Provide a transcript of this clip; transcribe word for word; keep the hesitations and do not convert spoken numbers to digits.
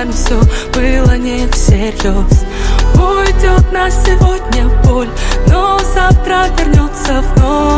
нами все было не всерьез. Уйдет на сегодня боль, но завтра вернется вновь.